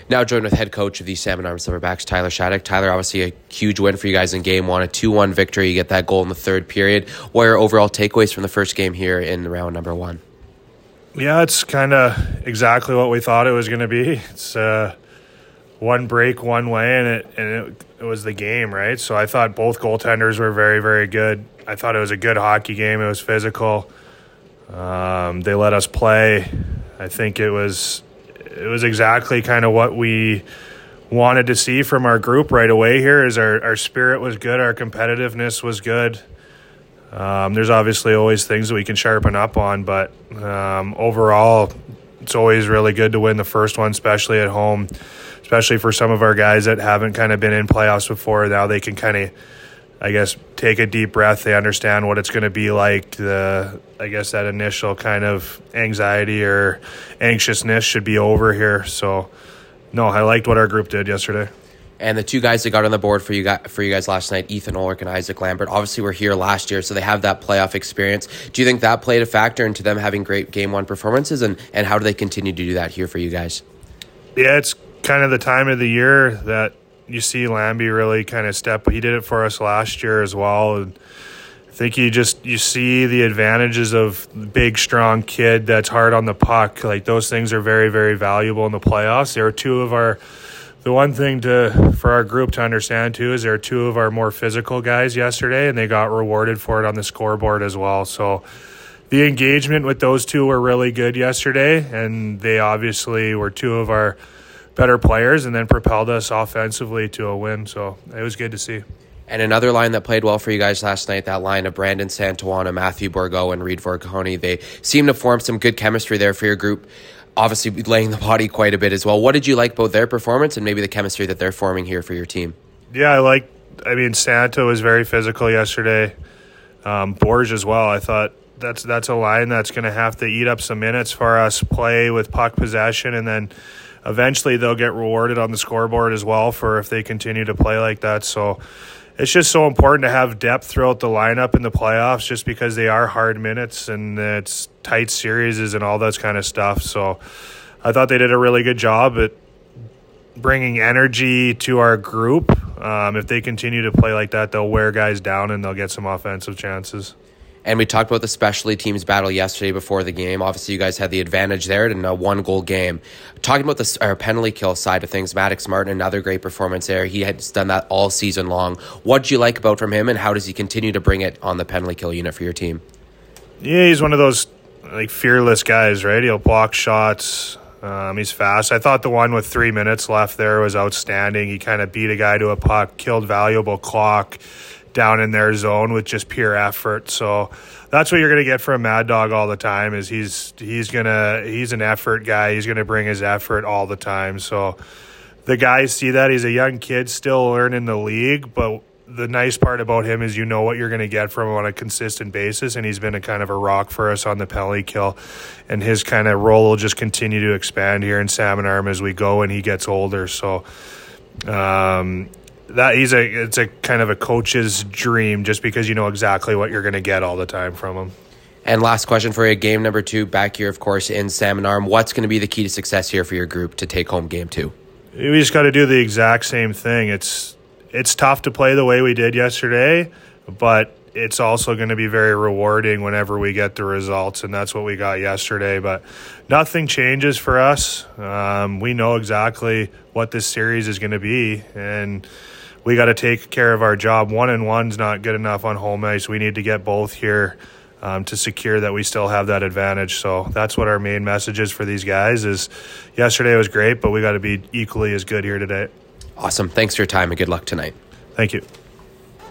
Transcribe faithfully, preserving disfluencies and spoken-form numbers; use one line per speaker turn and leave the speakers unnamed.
Now joined with head coach of the Salmon Arm Silverbacks, Tyler Shattuck. Tyler, obviously a huge win for you guys in game one, a two one victory. You get that goal in the third period. What are your overall takeaways from the first game here in round number one?
Yeah, it's kind of exactly what we thought it was going to be. It's uh, one break one way, and it and it, it was the game, right? So I thought both goaltenders were very, very good. I thought it was a good hockey game. It was physical. Um, they let us play. I think it was it was exactly kind of what we wanted to see from our group right away here. Is our, our spirit was good, our competitiveness was good. Um, there's obviously always things that we can sharpen up on, but um, overall, it's always really good to win the first one, especially at home, especially for some of our guys that haven't kind of been in playoffs before. Now they can kind of, I guess, take a deep breath. They understand what it's going to be like. The, I guess that initial kind of anxiety or anxiousness should be over here. So, no, I liked what our group did yesterday.
And the two guys that got on the board for you guys, for you guys last night, Ethan Ulrich and Isaac Lambert, obviously were here last year, so they have that playoff experience. Do you think that played a factor into them having great game one performances, and, and how do they continue to do that here for you guys?
Yeah, it's kind of the time of the year that you see Lambie really kind of step. He did it for us last year as well. And I think you just you see the advantages of big, strong kid that's hard on the puck. Like those things are very, very valuable in the playoffs. There are two of our. The one thing to for our group to understand too is there are two of our more physical guys yesterday, and they got rewarded for it on the scoreboard as well. So the engagement with those two were really good yesterday, and they obviously were two of our better players and then propelled us offensively to a win. So it was good to see.
And another line that played well for you guys last night, that line of Brandon Santuana, Matthew Bourgault, and Reed Vorconi, they seem to form some good chemistry there for your group, obviously laying the body quite a bit as well. What did you like about their performance and maybe the chemistry that they're forming here for your team?
Yeah, I like, I mean, Santa was very physical yesterday. Um, Borge as well. I thought that's that's a line that's going to have to eat up some minutes for us, play with puck possession, and then eventually they'll get rewarded on the scoreboard as well for if they continue to play like that. So it's just so important to have depth throughout the lineup in the playoffs just because they are hard minutes and it's tight series and all that kind of stuff. So I thought they did a really good job at bringing energy to our group. Um, if they continue to play like that, they'll wear guys down and they'll get some offensive chances.
And we talked about the specialty teams battle yesterday before the game. Obviously, you guys had the advantage there in a one-goal game. Talking about the uh, penalty kill side of things, Maddox Martin, another great performance there. He had done that all season long. What did you like about from him, and how does he continue to bring it on the penalty kill unit for your team?
Yeah, he's one of those like fearless guys, right? He'll block shots. Um, he's fast. I thought the one with three minutes left there was outstanding. He kind of beat a guy to a puck, killed valuable clock down in their zone with just pure effort. So that's what you're going to get from Mad Dog all the time is he's he's going to he's an effort guy. He's going to bring his effort all the time. So the guys see that. He's a young kid still learning the league, but the nice part about him is you know what you're going to get from him on a consistent basis, and he's been a kind of a rock for us on the penalty kill, and his kind of role will just continue to expand here in Salmon Arm as we go and he gets older. So um That he's a it's a kind of a coach's dream just because you know exactly what you're going to get all the time from him.
And last question for you, game number two back here, of course, in Salmon Arm. What's going to be the key to success here for your group to take home game two?
We just got to do the exact same thing. It's it's tough to play the way we did yesterday, but it's also going to be very rewarding whenever we get the results, and that's what we got yesterday. But nothing changes for us. Um, we know exactly what this series is going to be, and we got to take care of our job. One and one's not good enough on home ice. We need to get both here um, to secure that we still have that advantage. So that's what our main message is for these guys is yesterday was great, but we got to be equally as good here today.
Awesome. Thanks for your time and good luck tonight.
Thank you.